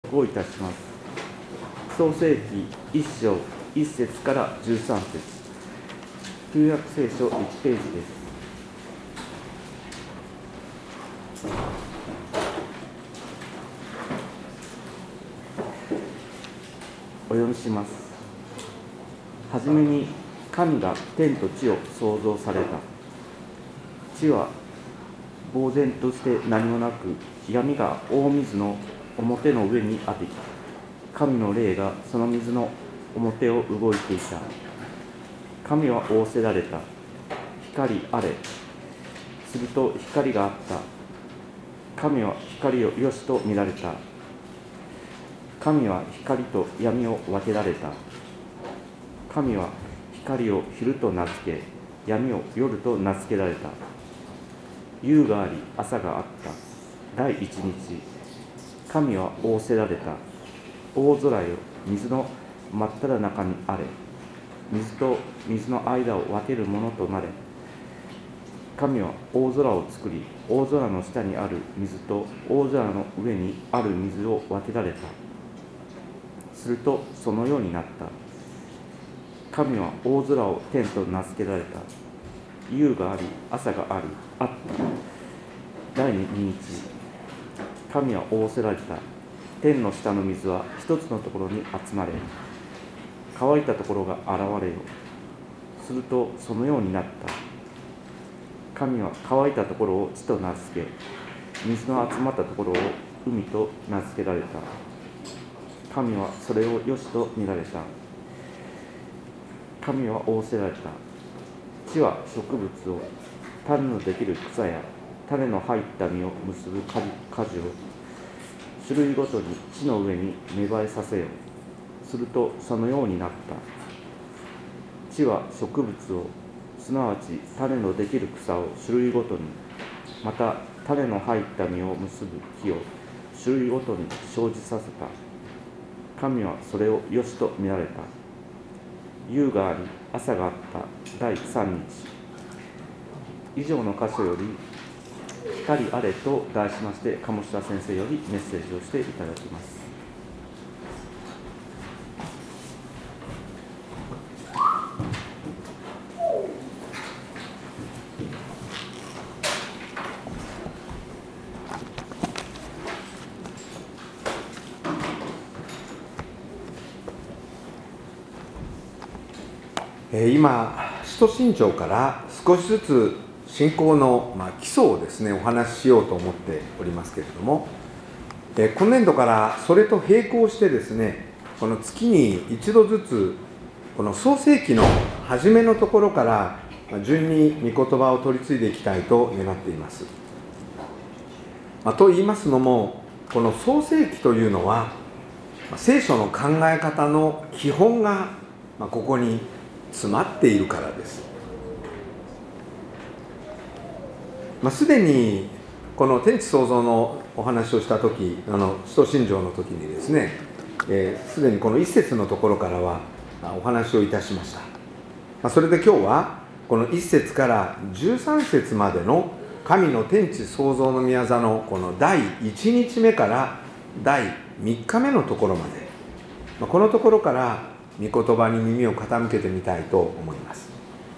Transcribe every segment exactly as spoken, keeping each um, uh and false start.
をいたします。創世記いっ章いっ節からじゅうさん節、旧約聖書いちページです。お読みします。はじめに神が天と地を創造された。地は呆然として何もなく、闇が大水の表の上にあり、神の霊がその水の表を動いていた。神は仰せられた。光あれ。すると光があった。神は光をよしと見られた。神は光と闇を分けられた。神は光を昼と名付け、闇を夜と名付けられた。夕があり、朝があった。第一日、神は仰せられた。大空よ、水の真っ只中にあれ。水と水の間を分けるものとなれ。神は大空を作り、大空の下にある水と大空の上にある水を分けられた。するとそのようになった。神は大空を天と名付けられた。夕があり、朝があり、あった。第二日、神は仰せられた。天の下の水は一つのところに集まれ、乾いたところが現れよ。するとそのようになった。神は乾いたところを地と名付け、水の集まったところを海と名付けられた。神はそれをよしと見られた。神は仰せられた。地は植物を、種のできる草や種の入った実を結ぶ果樹を、種類ごとに地の上に芽生えさせよ。するとそのようになった。地は植物を、すなわち種のできる草を種類ごとに、また種の入った実を結ぶ木を種類ごとに生じさせた。神はそれをよしと見られた。夕があり、朝があっただいさんにち。以上の箇所より、光あれと題しまして、鴨下先生よりメッセージをしていただきます。 今、使徒信条から少しずつ信仰の、まあ、基礎をですね、お話ししようと思っておりますけれども、今年度からそれと並行してですね、この月に一度ずつ、この創世記の初めのところから順に御言葉を取り継いでいきたいと願っています。まあ、と言いますのも、この創世記というのは、聖書の考え方の基本がここに詰まっているからです。まあ、すでにこの天地創造のお話をしたとき、あの使徒信条の時にですね、す、えー、でにこの一節のところからはお話をいたしました。まあ、それで今日はこの一節から十三節までの神の天地創造の御業のこのだい一日目からだい三日目のところまで、まあ、このところから御言葉に耳を傾けてみたいと思います。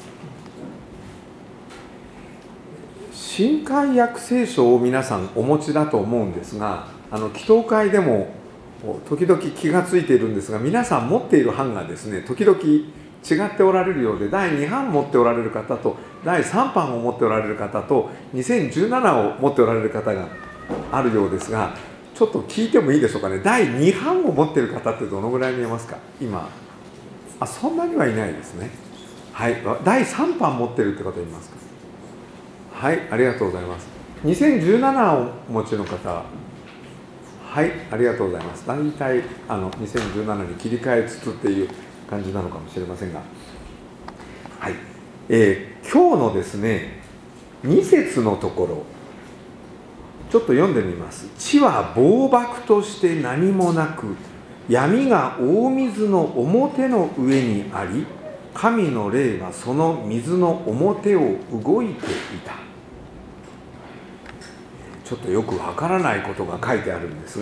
新海訳聖書を皆さんお持ちだと思うんですが、あの祈祷会でも時々気がついているんですが、皆さん持っている版がですね、時々違っておられるようで、だいに版持っておられる方とだいさん版を持っておられる方とにせんじゅうななを持っておられる方があるようですが、ちょっと聞いてもいいでしょうかね。だいに版を持っている方ってどのぐらい見えますか？今あ、そんなにはいないですね。はい、だいさん版持ってるって方いますか？はい、ありがとうございます。にせんじゅうななをお持ちの方、はい、ありがとうございます。大体あのにせんじゅうななに切り替えつつっていう感じなのかもしれませんが、はい、えー、今日のですねに節のところ、ちょっと読んでみます。地は暴漠として何もなく、闇が大水の表の上にあり、神の霊がその水の表を動いていた。ちょっとよくわからないことが書いてあるんですが、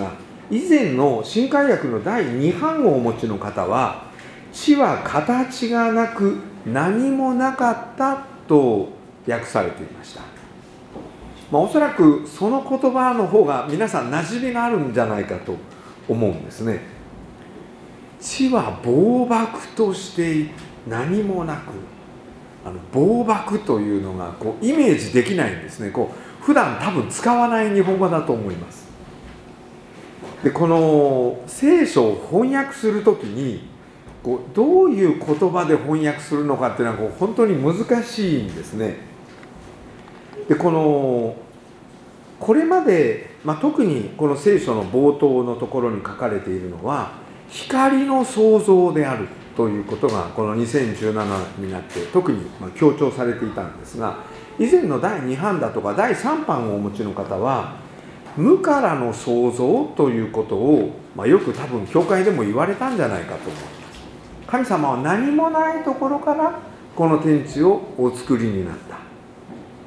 以前の新海訳のだいに版をお持ちの方は、地は形がなく何もなかったと訳されていました。まあ、おそらくその言葉の方が皆さん馴染みがあるんじゃないかと思うんですね。地は暴漠として何もなく、あの暴漠というのがこうイメージできないんですね。こう普段多分使わない日本語だと思います。でこの聖書を翻訳するときにこうどういう言葉で翻訳するのかっていうのはこう本当に難しいんですね。でこのこれまで、まあ、特にこの聖書の冒頭のところに書かれているのは光の創造であるということがこのにせんじゅうななになって特にまあ強調されていたんですが、以前のだいに版だとかだいさん版をお持ちの方は無からの創造ということを、まあ、よく多分教会でも言われたんじゃないかと思います。神様は何もないところからこの天地をお作りになった、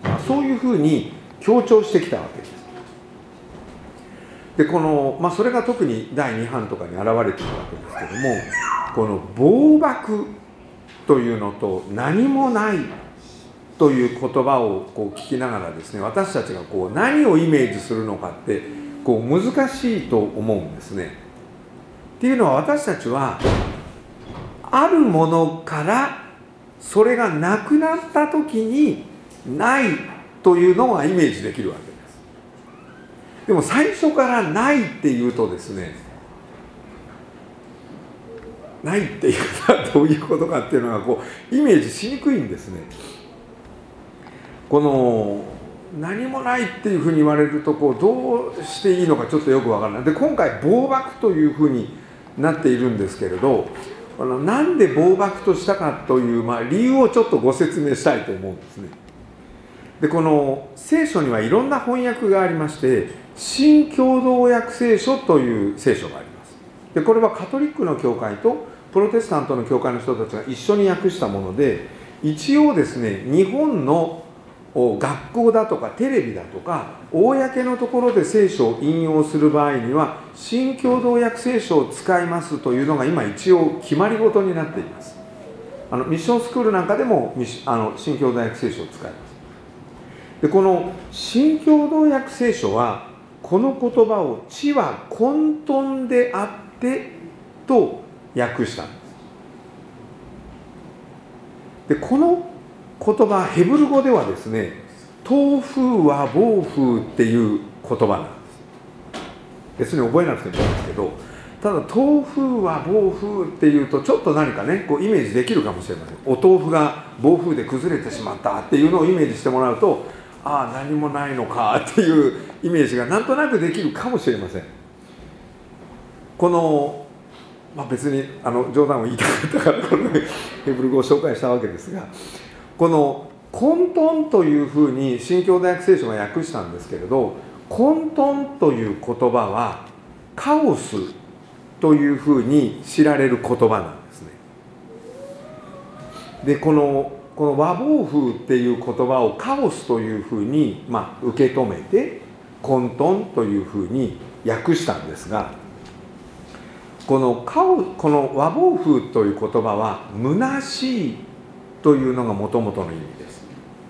まあ、そういうふうに強調してきたわけです。でこの、まあ、それが特にだいに版とかに現れているわけですけども、この暴漠というのと何もないという言葉をこう聞きながらですね、私たちがこう何をイメージするのかってこう難しいと思うんですね。っていうのは、私たちはあるものからそれがなくなった時にないというのがイメージできるわけです。でも最初からないっていうとですね、ないっていうのはどういうことかっていうのがこうイメージしにくいんですね。この何もないっていうふうに言われるとこうどうしていいのかちょっとよくわからない。で今回暴漠というふうになっているんですけれど、あのなんで暴漠としたかという、まあ、理由をちょっとご説明したいと思うんですね。でこの聖書にはいろんな翻訳がありまして、新共同訳聖書という聖書があります。でこれはカトリックの教会とプロテスタントの教会の人たちが一緒に訳したもので、一応ですね、日本の学校だとかテレビだとか公のところで聖書を引用する場合には新共同訳聖書を使いますというのが今一応決まり事になっています。あのミッションスクールなんかでもあの新共同訳聖書を使います。でこの新共同訳聖書はこの言葉を地は混沌であってと訳したんです。でこの言葉、ヘブル語ではですね、東風は暴風っていう言葉なんです。別に覚えなくてもいいんですけど、ただ東風は暴風っていうとちょっと何かねこうイメージできるかもしれません。お豆腐が暴風で崩れてしまったっていうのをイメージしてもらうと、ああ何もないのかっていうイメージがなんとなくできるかもしれません。この、まあ、別にあの冗談を言いたかったからこのヘブル語を紹介したわけですが、この混沌というふうに新共同訳聖書が訳したんですけれど、混沌という言葉はカオスというふうに知られる言葉なんですね。でこのこの和暴風っていう言葉をカオスというふうに、まあ、受け止めて混沌というふうに訳したんですが、このカオこの和暴風という言葉は虚しいというのがもともとの意味です。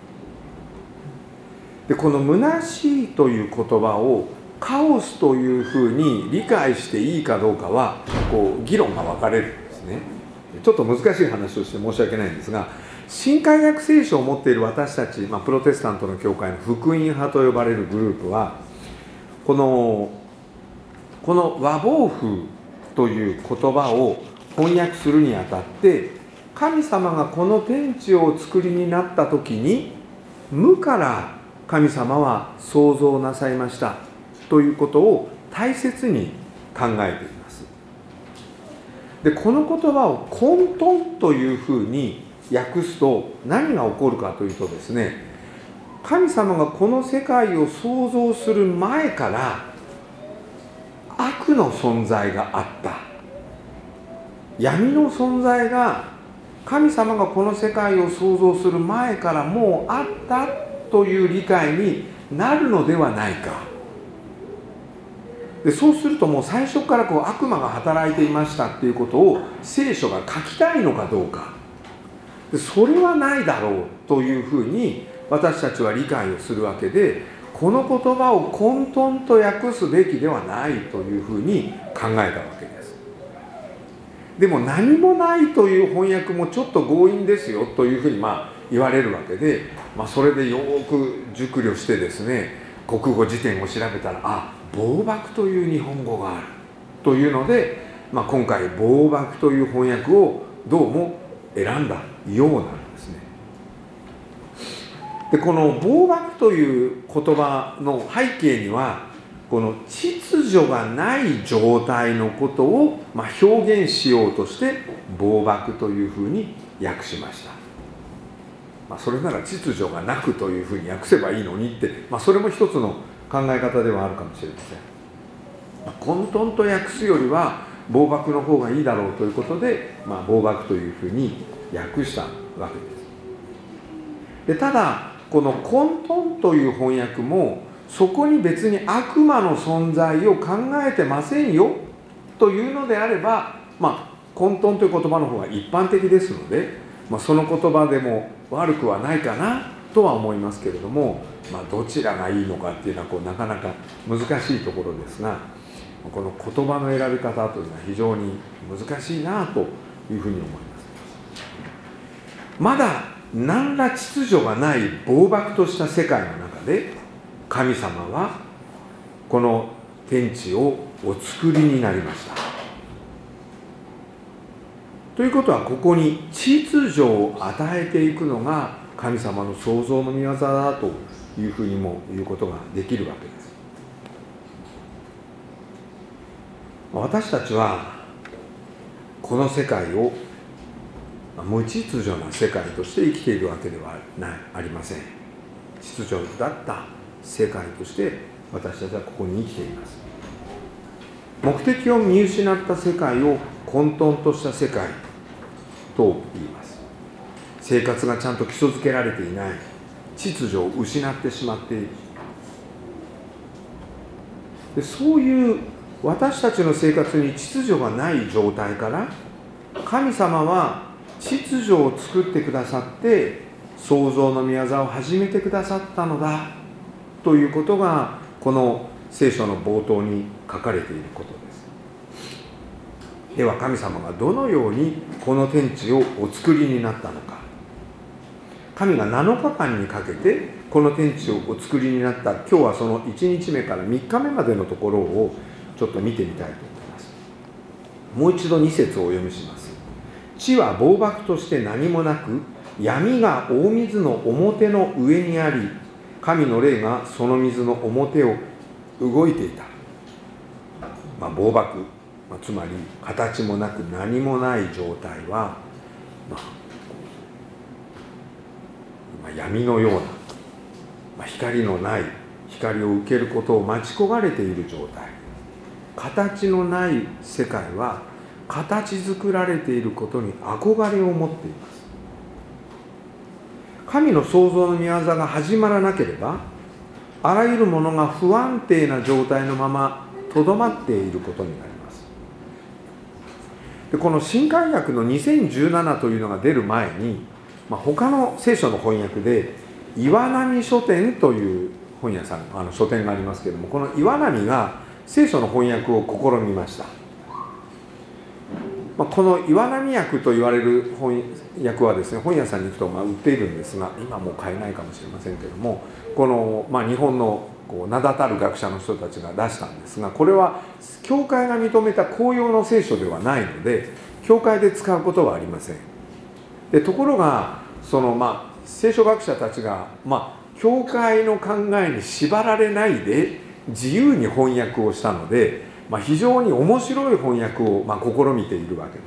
でこの虚しいという言葉をカオスというふうに理解していいかどうかはこう議論が分かれるんですね。ちょっと難しい話をして申し訳ないんですが、新海訳聖書を持っている私たち、まあ、プロテスタントの教会の福音派と呼ばれるグループはこのこの和暴風という言葉を翻訳するにあたって、神様がこの天地をお作りになった時に無から神様は創造なさいましたということを大切に考えています。でこの言葉を混沌というふうに訳すと何が起こるかというとですね、神様がこの世界を創造する前から悪の存在があった、闇の存在が神様がこの世界を創造する前からもうあったという理解になるのではないか。 でそうするともう最初からこう悪魔が働いていましたっていうことを聖書が書きたいのかどうか、でそれはないだろうというふうに私たちは理解をするわけで、この言葉を混沌と訳すべきではないというふうに考えたわけです。でも何もないという翻訳もちょっと強引ですよというふうにまあ言われるわけで、まあ、それでよく熟慮してですね、国語辞典を調べたら、あ、暴漠という日本語があるというので、まあ、今回暴漠という翻訳をどうも選んだようなんですね。でこの暴漠という言葉の背景には、この秩序がない状態のことをまあ表現しようとして暴漠というふうに訳しました。まあ、それなら秩序がなくというふうに訳せばいいのにって、まあ、それも一つの考え方ではあるかもしれません。まあ、混沌と訳すよりは暴漠の方がいいだろうということで、まあ、暴漠というふうに訳したわけです。でただこの混沌という翻訳もそこに別に悪魔の存在を考えてませんよというのであれば、まあ、混沌という言葉の方が一般的ですので、まあ、その言葉でも悪くはないかなとは思いますけれども、まあ、どちらがいいのかっていうのはこうなかなか難しいところですが、この言葉の選び方というのは非常に難しいなというふうに思います。まだ何ら秩序がない暴漠とした世界の中で、神様はこの天地をお作りになりました。ということは、ここに秩序を与えていくのが神様の創造の御業だというふうにも言うことができるわけです。私たちはこの世界を無秩序な世界として生きているわけではないありません。秩序だった世界として私たちはここに生きています。目的を見失った世界を混沌とした世界と言います。生活がちゃんと基礎づけられていない、秩序を失ってしまっている。でそういう私たちの生活に秩序がない状態から、神様は秩序を作ってくださって創造の御業を始めてくださったのだということが、この聖書の冒頭に書かれていることです。では神様がどのようにこの天地をお作りになったのか。神がなのかかんにかけてこの天地をお作りになった、今日はそのいちにちめからみっかめまでのところをちょっと見てみたいと思います。もう一度に節をお読みします。地は暴漠として何もなく、闇が大水の表の上にあり、神の霊がその水の表を動いていた。まあ、暴漠、まあ、つまり形もなく何もない状態は、まあまあ、闇のような、まあ、光のない光を受けることを待ち焦がれている状態。形のない世界は形作られていることに憧れを持っています。神の創造の御業が始まらなければ、あらゆるものが不安定な状態のままとどまっていることになります。でこの新海訳のにせんじゅうななというのが出る前に、まあ、他の聖書の翻訳で岩波書店という本屋さん、あの書店がありますけれども、この岩波が聖書の翻訳を試みました。まあ、この岩波訳と言われる翻訳はですね、本屋さんに行くとまあ売っているんですが、今もう買えないかもしれませんけれども、この、まあ、日本のこう名だたる学者の人たちが出したんですが、これは教会が認めた公用の聖書ではないので、教会で使うことはありません。でところがその、まあ、聖書学者たちが、まあ、教会の考えに縛られないで自由に翻訳をしたので、まあ、非常に面白い翻訳をまあ試みているわけです。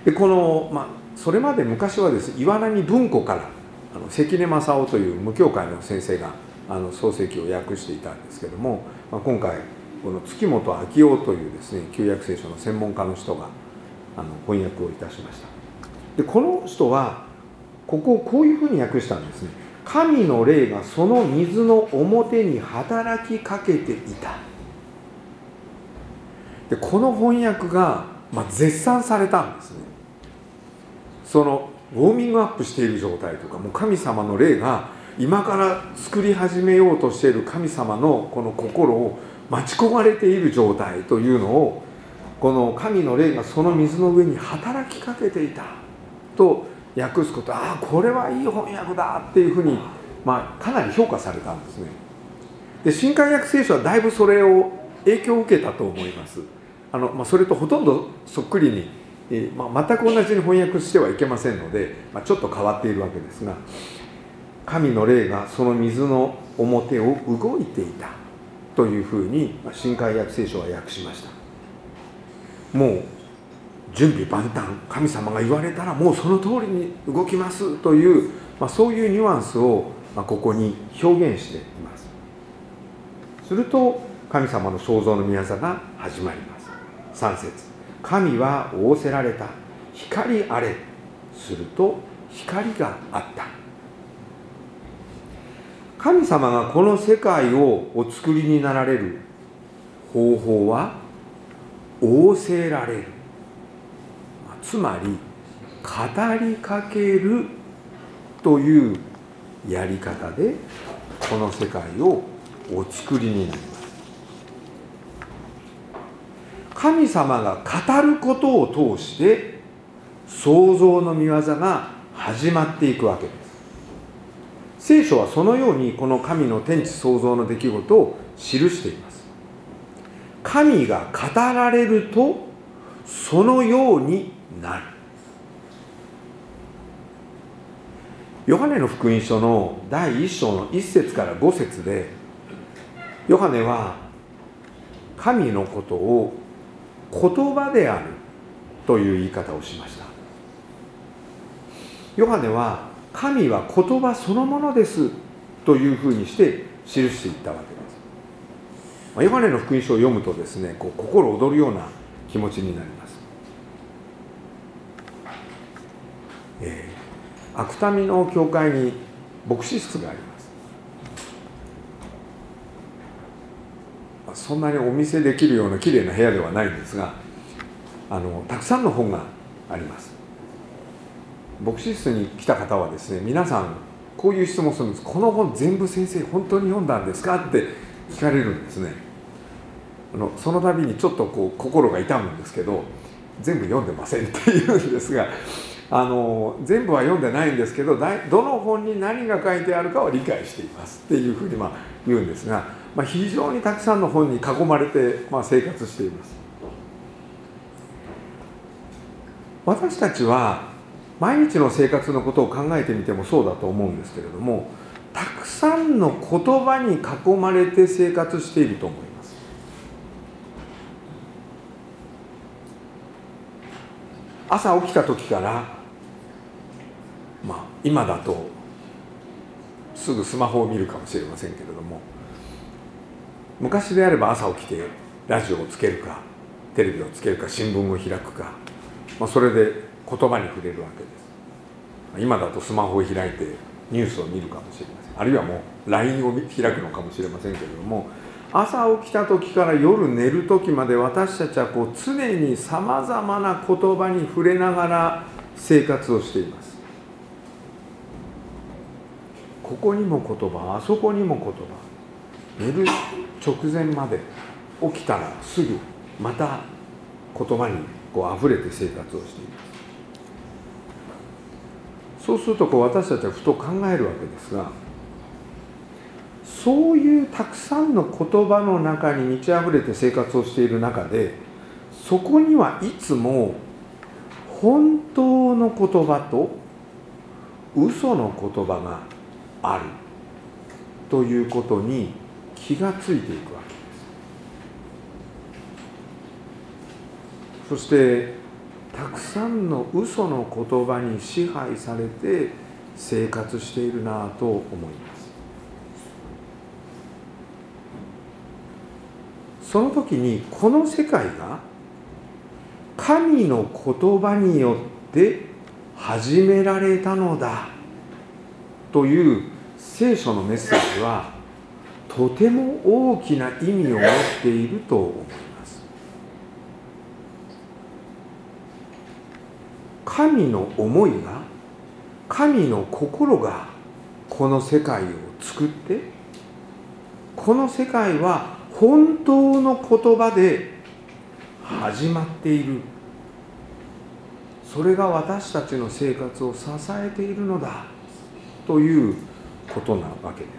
でこの、まあ、それまで昔はですね、岩波文庫からあの関根正夫という無教会の先生があの創世記を訳していたんですけども、まあ、今回この月本昭夫というですね、旧約聖書の専門家の人があの翻訳をいたしました。でこの人はここをこういうふうに訳したんですね。神の霊がその水の表に働きかけていたでこの翻訳が、まあ、絶賛されたんですね。そのウォーミングアップしている状態とか、もう神様の霊が今から作り始めようとしている神様のこの心を待ち焦がれている状態というのを、この神の霊がその水の上に働きかけていたと訳すこと、ああこれはいい翻訳だっていうふうに、まあ、かなり評価されたんですね。で新海訳聖書はだいぶそれを影響を受けたと思います。あの、まあ、それとほとんどそっくりに、えーまあ、全く同じに翻訳してはいけませんので、まあ、ちょっと変わっているわけですが、神の霊がその水の表を動いていたというふうに、まあ、新海訳聖書は訳しました。もう準備万端、神様が言われたらもうその通りに動きますという、まあ、そういうニュアンスを、まあ、ここに表現しています。すると神様の創造の御業が始まります。さん節、神は仰せられた、光あれ。すると光があった。神様がこの世界をお作りになられる方法は仰せられる、つまり語りかけるというやり方でこの世界をお作りになります。神様が語ることを通して創造の御業が始まっていくわけです。聖書はそのようにこの神の天地創造の出来事を記しています。神が語られるとそのようになる。ヨハネの福音書のだいいっ章のいっ節からご節で、ヨハネは神のことを言葉であるという言い方をしました。ヨハネは神は言葉そのものですというふうにして記していったわけです。ヨハネの福音書を読むとですね、こう心躍るような気持ちになります。えー、芥見の教会に牧師室があります。そんなにお見せできるようなきれいな部屋ではないんですが、あのたくさんの本があります。牧師室に来た方はですね、皆さんこういう質問するんです。この本全部先生本当に読んだんですかって聞かれるんですね。あのその度にちょっとこう心が痛むんですけど、全部読んでませんって言うんですが、あの全部は読んでないんですけど、どの本に何が書いてあるかは理解していますっていうふうにまあ言うんですが、まあ、非常にたくさんの本に囲まれてまあ生活しています。私たちは毎日の生活のことを考えてみてもそうだと思うんですけれども、たくさんの言葉に囲まれて生活していると思います。朝起きた時から、まあ今だとすぐスマホを見るかもしれませんけれども、昔であれば朝起きてラジオをつけるかテレビをつけるか新聞を開くか、まあ、それで言葉に触れるわけです。今だとスマホを開いてニュースを見るかもしれません。あるいはもう ライン を開くのかもしれませんけれども、朝起きた時から夜寝る時まで私たちはこう常にさまざまな言葉に触れながら生活をしています。ここにも言葉、あそこにも言葉、寝る直前まで起きたらすぐまた言葉にこう溢れて生活をしています。そうするとこう私たちはふと考えるわけですが、そういうたくさんの言葉の中に満ち溢れて生活をしている中で、そこにはいつも本当の言葉と嘘の言葉があるということに気がついていくわけです。そしてたくさんの嘘の言葉に支配されて生活しているなと思います。その時にこの世界が神の言葉によって始められたのだという聖書のメッセージはとても大きな意味を持っていると思います。 神の思いが、神の心がこの世界を作って、この世界は本当の言葉で始まっている。それが私たちの生活を支えているのだということなわけです。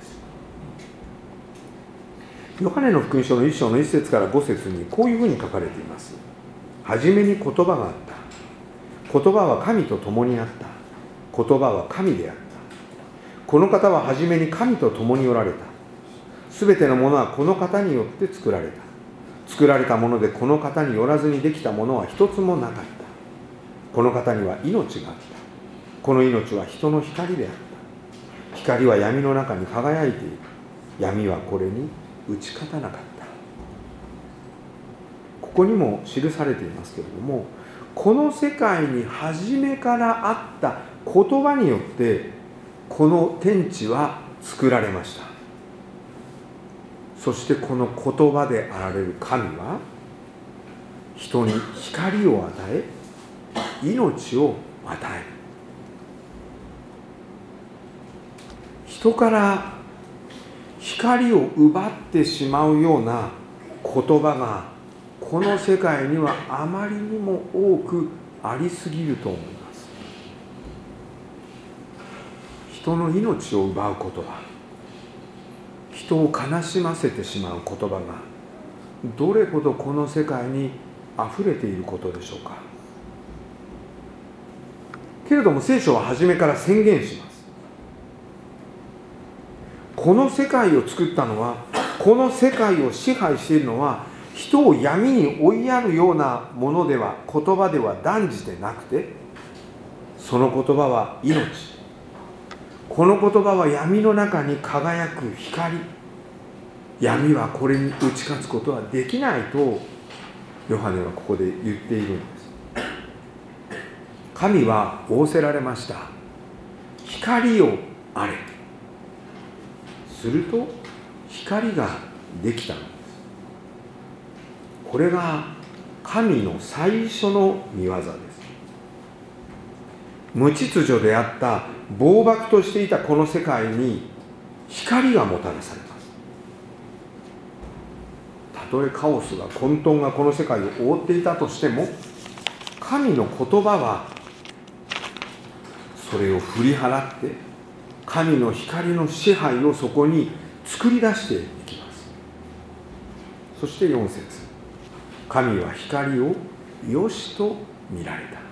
ヨハネの福音書の一章の一節から五節にこういうふうに書かれています。はじめに言葉があった。言葉は神と共にあった。言葉は神であった。この方ははじめに神と共におられた。すべてのものはこの方によって作られた。作られたものでこの方によらずにできたものは一つもなかった。この方には命があった。この命は人の光であった。光は闇の中に輝いている。闇はこれに打ち勝たなかった。ここにも記されていますけれども、この世界に初めからあった言葉によってこの天地は作られました。そしてこの言葉であられる神は人に光を与え、命を与える。人から光を奪ってしまうような言葉がこの世界にはあまりにも多くありすぎると思います。人の命を奪う言葉、人を悲しませてしまう言葉がどれほどこの世界にあふれていることでしょうか。けれども聖書は初めから宣言します。この世界を作ったのは、この世界を支配しているのは人を闇に追いやるようなものでは、言葉では断じてなくて、その言葉は命。この言葉は闇の中に輝く光。闇はこれに打ち勝つことはできないとヨハネはここで言っているんです。神は仰せられました。光をあれ。すると光ができたのです。これが神の最初の御業です。無秩序であった暴漠としていたこの世界に光がもたらされます。たとえカオスが混沌がこの世界を覆っていたとしても、神の言葉はそれを振り払って神の光の支配をそこに作り出していきます。そしてよん節、神は光をよしと見られた。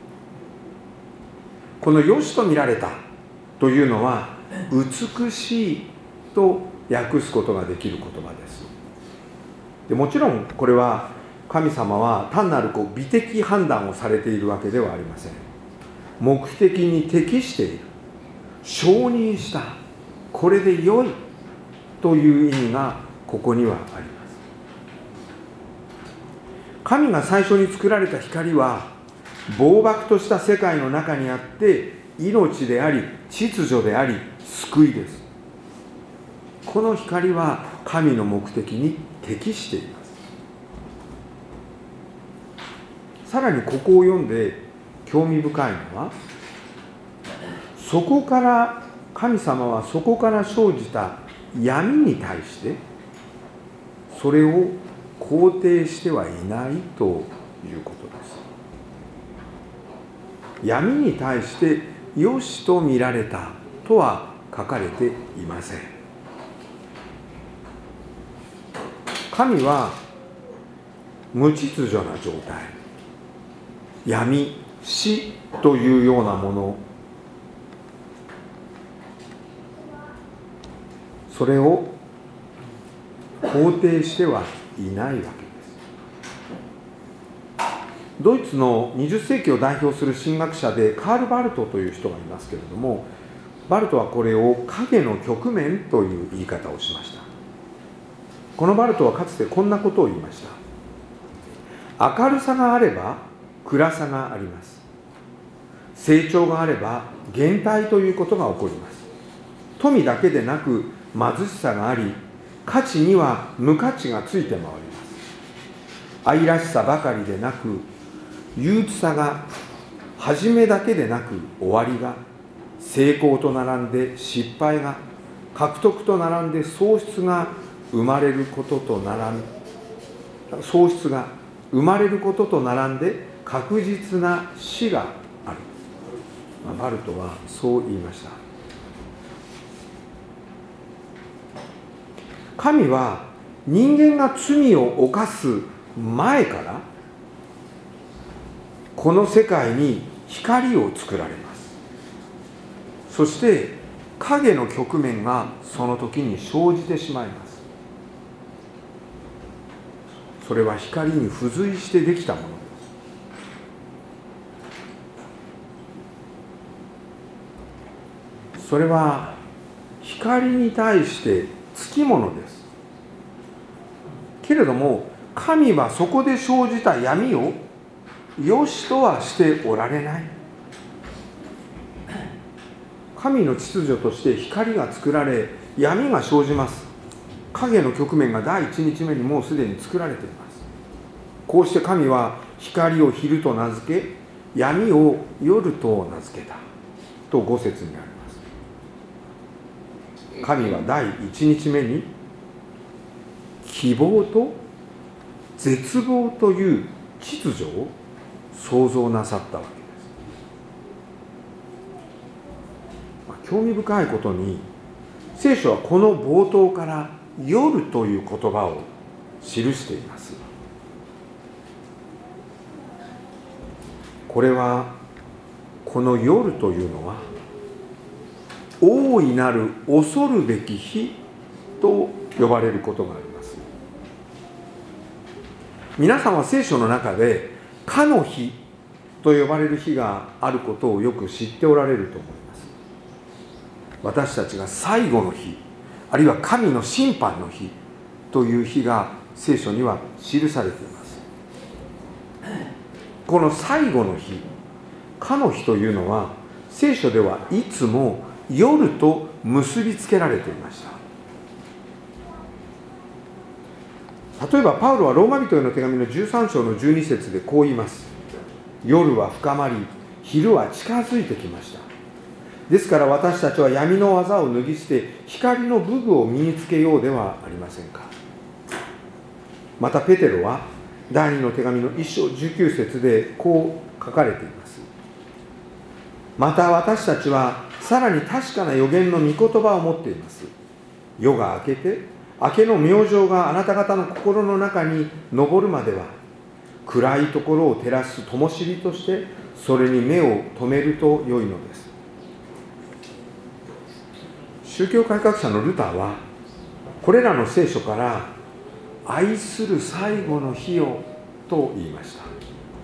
このよしと見られたというのは美しいと訳すことができる言葉です。でもちろんこれは神様は単なるこう美的判断をされているわけではありません。目的に適している、承認した、これで良いという意味がここにはあります。神が最初に作られた光は暴漠とした世界の中にあって命であり秩序であり救いです。この光は神の目的に適しています。さらにここを読んで興味深いのは、そこから神様はそこから生じた闇に対してそれを肯定してはいないということです。闇に対してよしと見られたとは書かれていません。神は無秩序な状態、闇、死というようなもの、それを肯定してはいないわけです。ドイツのにじゅっ世紀を代表する神学者でカール・バルトという人がいますけれども、バルトはこれを影の局面という言い方をしました。このバルトはかつてこんなことを言いました。明るさがあれば暗さがあります。成長があれば減退ということが起こります。富だけでなく貧しさがあり、価値には無価値がついて回ります。愛らしさばかりでなく憂鬱さが始めだけでなく終わりが、成功と並んで失敗が、獲得と並んで喪失が生まれることと並ん喪失が生まれることと並んで確実な死がある。バルトはそう言いました。神は人間が罪を犯す前からこの世界に光を作られます。そして影の局面がその時に生じてしまいます。それは光に付随してできたものです。それは光に対してつきものです。けれども神はそこで生じた闇を良しとはしておられない。神の秩序として光が作られ闇が生じます。影の局面が第一日目にもうすでに作られています。こうして神は光を昼と名付け闇を夜と名付けたと五節にあります。神は第一日目に希望と絶望という秩序を創造なさったわけです。興味深いことに聖書はこの冒頭から夜という言葉を記しています。これはこの夜というのは大いなる恐るべき日と呼ばれることがあります。皆さんは聖書の中でかの日と呼ばれる日があることをよく知っておられると思います。私たちが最後の日、あるいは神の審判の日という日が聖書には記されています。この最後の日、かの日というのは聖書ではいつも夜と結びつけられていました。例えばパウロはローマ人への手紙のじゅうさん章のじゅうに節でこう言います。夜は深まり、昼は近づいてきました。ですから私たちは闇の技を脱ぎ捨て、光の武具を身につけようではありませんか。またペテロは第二の手紙のいっ章じゅうきゅう節でこう書かれています。また私たちはさらに確かな預言の御言葉を持っています。夜が明けて、明けの明星があなた方の心の中に昇るまでは、暗いところを照らす灯火としてそれに目を留めると良いのです。宗教改革者のルターはこれらの聖書から愛する最後の日よと言いました。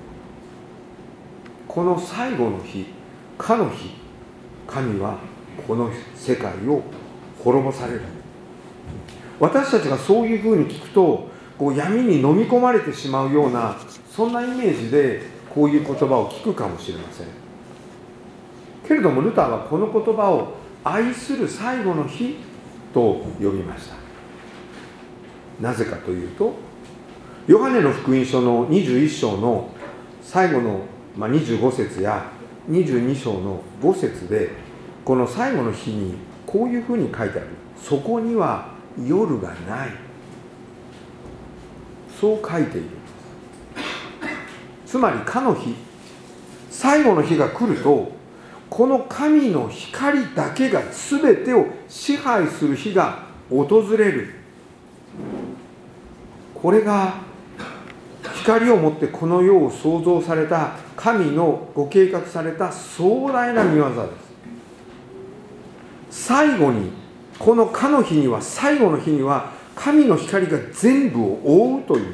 この最後の日、かの日、神はこの世界を滅ぼされる。私たちがそういうふうに聞くとこう闇に飲み込まれてしまうような、そんなイメージでこういう言葉を聞くかもしれません。けれどもルターはこの言葉を愛する最後の日と呼びました。なぜかというと、ヨハネの福音書のにじゅういっ章の最後のにじゅうご節やにじゅうに章のご節で、この最後の日にこういうふうに書いてある。そこには夜がない。そう書いている。つまりかの日、最後の日が来ると、この神の光だけが全てを支配する日が訪れる。これが光をもってこの世を創造された神のご計画された壮大な見業です。最後にこのかの日には、最後の日には神の光が全部を覆うという。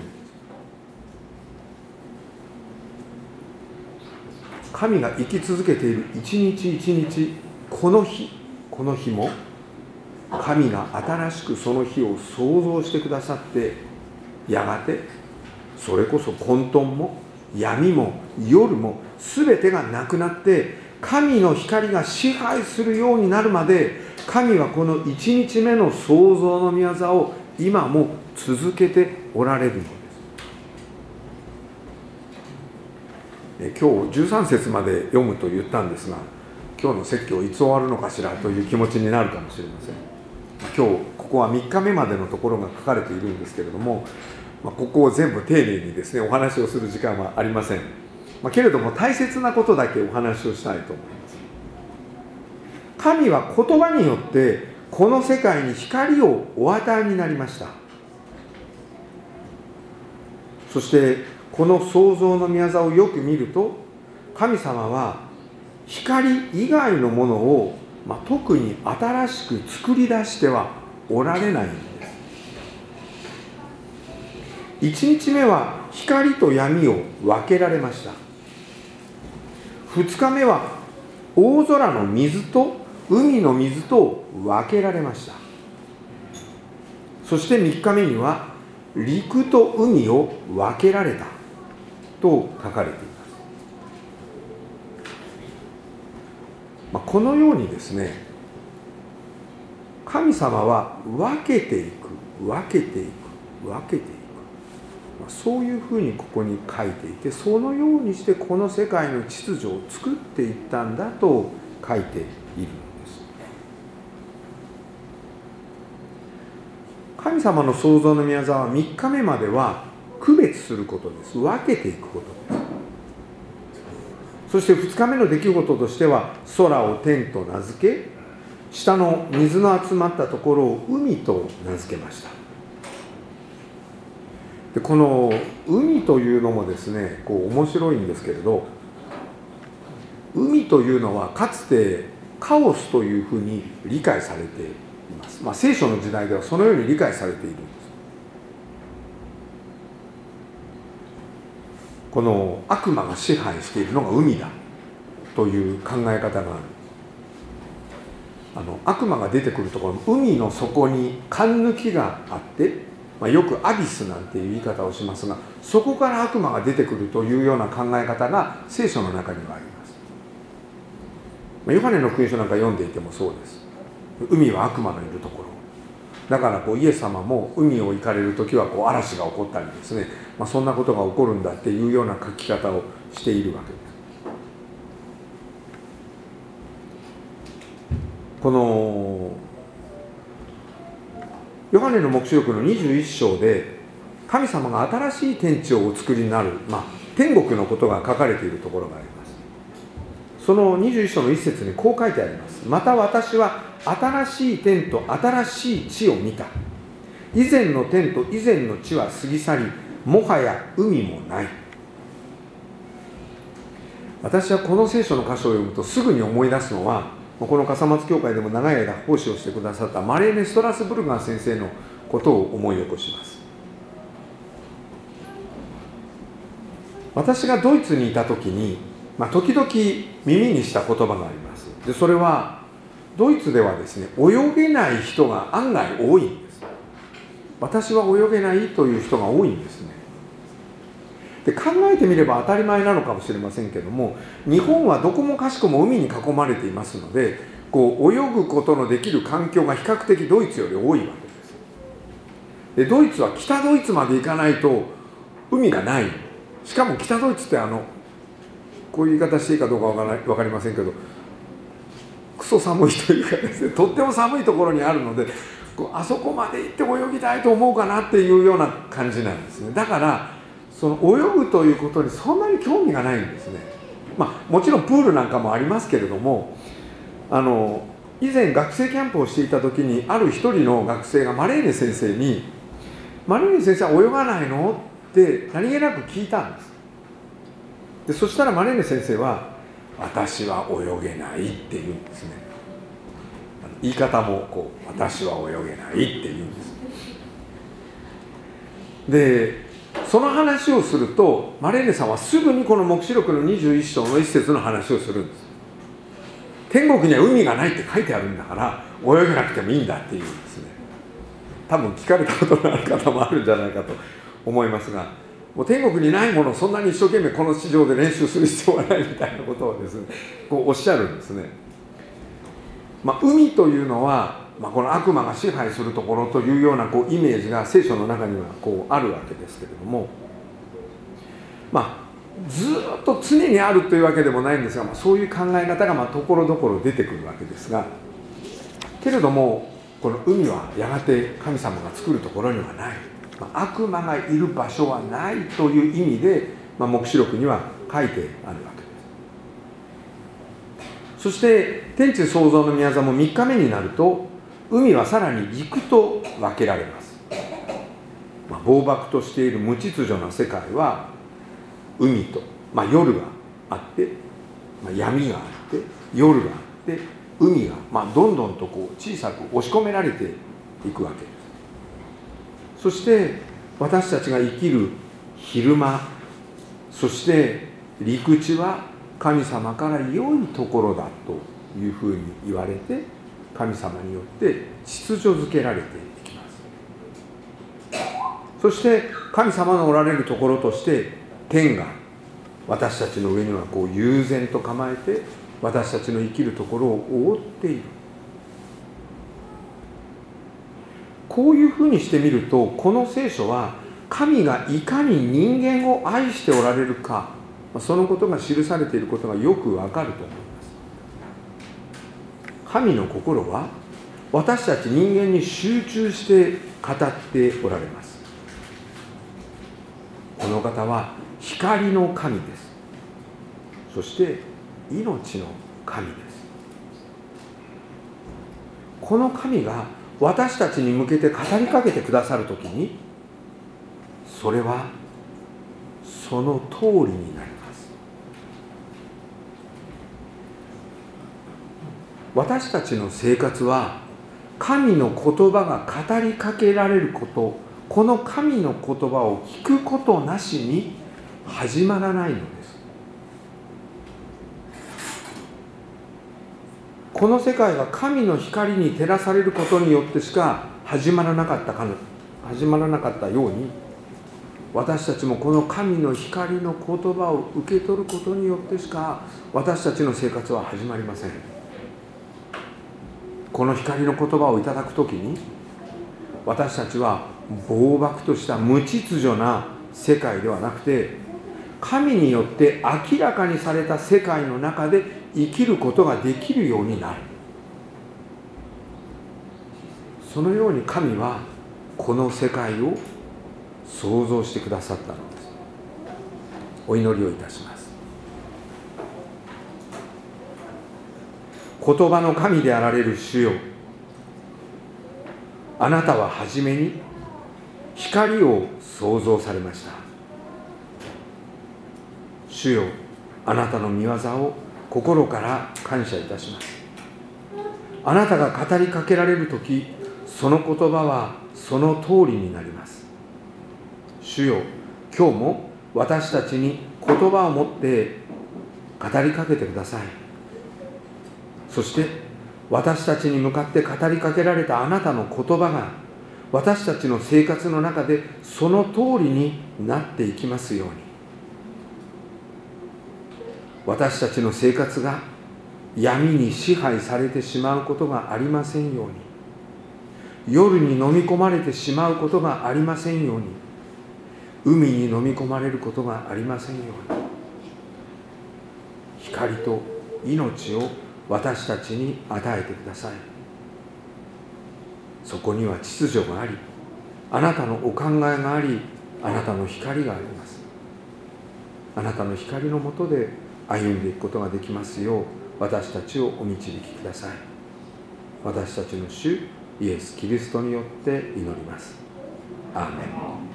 神が生き続けている一日一日、この日この日も神が新しくその日を創造してくださって、やがてそれこそ混沌も闇も夜も全てがなくなって神の光が支配するようになるまで、神はこの一日目の創造の御業を今も続けておられるのです。 え今日じゅうさん節まで読むと言ったんですが、今日の説教いつ終わるのかしらという気持ちになるかもしれません。今日ここはみっかめまでのところが書かれているんですけれども、まあ、ここを全部丁寧にですねお話をする時間はありません。まあ、けれども大切なことだけお話をしたいと思います。神は言葉によってこの世界に光をお与えになりました。そしてこの創造の御業をよく見ると、神様は光以外のものを、まあ、特に新しく作り出してはおられないんです。一日目は光と闇を分けられました。二日目は大空の水と海の水と分けられました。そして三日目には陸と海を分けられたと書かれています。まあ、このようにですね、神様は分けていく、分けていく、分けていく、まあ、そういうふうにここに書いていて、そのようにしてこの世界の秩序を作っていったんだと書いているのです。神様の創造の御業はみっかめまでは区別することです。分けていくことです。そしてふつかめの出来事としては、空を天と名付け、下の水の集まったところを海と名付けました。でこの海というのもですね、こう面白いんですけれど、海というのはかつてカオスというふうに理解されています。まあ、聖書の時代ではそのように理解されているんです。この悪魔が支配しているのが海だという考え方がある。あの悪魔が出てくるところ、海の底に貫抜きがあって、まあ、よくアビスなんていう言い方をしますが、そこから悪魔が出てくるというような考え方が聖書の中にはあります。まあ、ヨハネの福音書なんか読んでいてもそうです。海は悪魔のいるところだから、こうイエス様も海を行かれるときはこう嵐が起こったりですね、まあ、そんなことが起こるんだっていうような書き方をしているわけです。このヨハネの黙示録のにじゅういっ章で、神様が新しい天地をお作りになる、まあ、天国のことが書かれているところがあります。そのにじゅういっ章の一節にこう書いてあります。また私は新しい天と新しい地を見た。以前の天と以前の地は過ぎ去り、もはや海もない。私はこの聖書の箇所を読むとすぐに思い出すのは、この笠松教会でも長い間奉仕をしてくださったマレーネ・ストラスブルガー先生のことを思い起こします。私がドイツにいた時に、まあ、時々耳にした言葉があります。でそれはドイツではですね、泳げない人が案外多いんです。私は泳げないという人が多いんですね。で考えてみれば当たり前なのかもしれませんけども、日本はどこもかしこも海に囲まれていますので、こう泳ぐことのできる環境が比較的ドイツより多いわけです。でドイツは北ドイツまで行かないと海がない。しかも北ドイツってあのこういう言い方していいかどうかわから分かりませんけど、クソ寒いというかですね、とっても寒いところにあるので、こうあそこまで行って泳ぎたいと思うかなっていうような感じなんですね。だからその泳ぐということにそんなに興味がないんですね。まあもちろんプールなんかもありますけれども、あの以前学生キャンプをしていた時に、ある一人の学生がマレーネ先生に「マレーネ先生は泳がないの?」って何気なく聞いたんです。でそしたらマレーネ先生は「私は泳げない」って言うんですね。言い方もこう「私は泳げない」って言うんです。でその話をすると、マレーネさんはすぐにこの黙示録のにじゅういっ章の一節の話をするんです。天国には海がないって書いてあるんだから泳げなくてもいいんだっていうんですね。多分聞かれたことのある方もあるんじゃないかと思いますが、もう天国にないものをそんなに一生懸命この地上で練習する必要はないみたいなことをですね、こうおっしゃるんですね。まあ、海というのは、まあ、この悪魔が支配するところというようなこうイメージが聖書の中にはこうあるわけですけれども、まあずっと常にあるというわけでもないんですが、まあ、そういう考え方がまあところどころ出てくるわけですが、けれどもこの海はやがて神様が作るところにはない、まあ、悪魔がいる場所はないという意味で、まあ、黙示録には書いてあるわけです。そして天地創造の御業もみっかめになると、海はさらに陸と分けられます。まあ、暴漠としている無秩序な世界は海と、まあ、夜があって、まあ、闇があって夜があって海が、まあ、どんどんとこう小さく押し込められていくわけです。そして私たちが生きる昼間、そして陸地は神様から良いところだというふうに言われて、神様によって秩序づけられていきます。そして神様のおられるところとして天が私たちの上にはこう悠然と構えて私たちの生きるところを覆っている。こういうふうにしてみると、この聖書は神がいかに人間を愛しておられるか、そのことが記されていることがよくわかると思います。神の心は私たち人間に集中して語っておられます。この方は光の神です。そして命の神です。この神が私たちに向けて語りかけてくださるときに、それはその通りになります。私たちの生活は神の言葉が語りかけられること、この神の言葉を聞くことなしに始まらないのです。この世界が神の光に照らされることによってしか始まらなかったかの始まらなかったように、私たちもこの神の光の言葉を受け取ることによってしか私たちの生活は始まりません。この光の言葉をいただくときに、私たちは暴漠とした無秩序な世界ではなくて、神によって明らかにされた世界の中で生きることができるようになる。そのように神はこの世界を創造してくださったのです。お祈りをいたします。言葉の神であられる主よ、あなたははじめに光を創造されました。主よ、あなたの御業を心から感謝いたします。あなたが語りかけられるとき、その言葉はその通りになります。主よ、今日も私たちに言葉を持って語りかけてください。そして私たちに向かって語りかけられたあなたの言葉が私たちの生活の中でその通りになっていきますように。私たちの生活が闇に支配されてしまうことがありませんように、夜に飲み込まれてしまうことがありませんように、海に飲み込まれることがありませんように、光と命を私たちに与えてください。そこには秩序があり、あなたのお考えがあり、あなたの光があります。あなたの光の下で歩んでいくことができますよう、私たちをお導きください。私たちの主イエス・キリストによって祈ります。アーメン。